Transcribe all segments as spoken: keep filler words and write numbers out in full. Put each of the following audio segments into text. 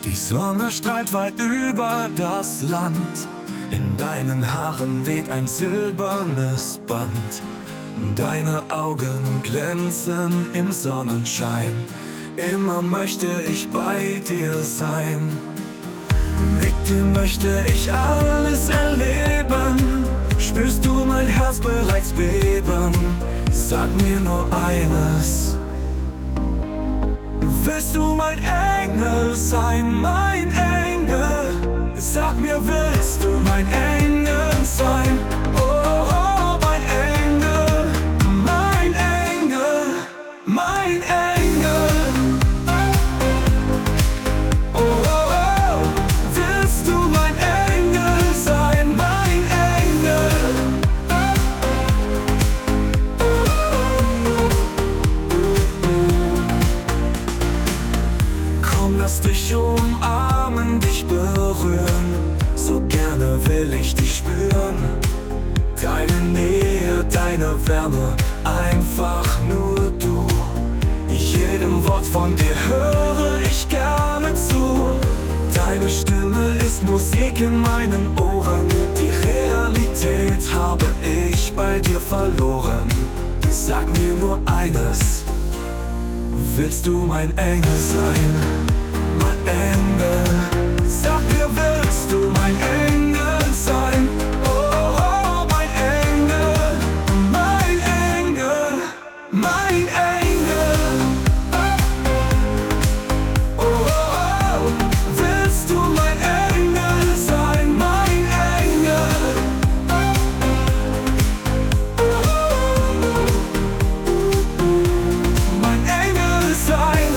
Die Sonne strahlt weit über das Land. In deinen Haaren weht ein silbernes Band. Deine Augen glänzen im Sonnenschein. Immer möchte ich bei dir sein. Mit dir möchte ich alles erleben. Spürst du mein Herz bereits beben? Sag mir nur eines: willst du mein Engel sein, mein Engel? Sag mir, willst du mein Engel sein? Oh, oh, mein Engel, mein Engel, mein Engel. Oh, oh, oh, willst du mein Engel sein, mein Engel? Komm, lass dich umarmen, dich berühren. So gerne will ich dich spüren. Deine Nähe, deine Wärme, einfach nur du. Jedem Wort von dir höre ich gerne zu. Deine Stimme ist Musik in meinen Ohren. Die Realität habe ich bei dir verloren. Sag mir nur eines: willst du mein Engel sein? Mein Engel, sag mir, willst du mein Engel sein? Oh, oh, oh, mein Engel, mein Engel, mein Engel. Oh, oh, oh, willst du mein Engel sein, mein Engel? Mein Engel sein.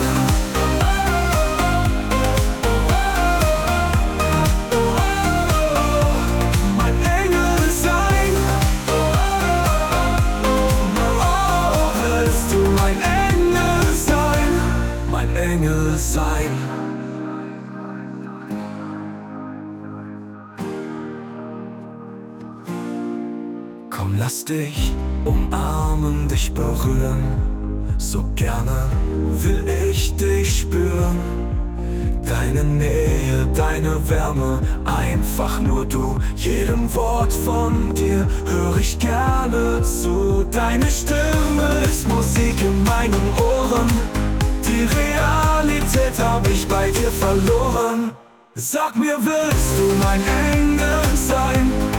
Engel sein. Komm, lass dich umarmen, dich berühren. So gerne will ich dich spüren. Deine Nähe, deine Wärme, einfach nur du. Jedem Wort von dir höre ich gerne zu. Deine Stimme ist Musik in meinen Ohren. Die Realität hab ich bei dir verloren. Sag mir, willst du mein Engel sein?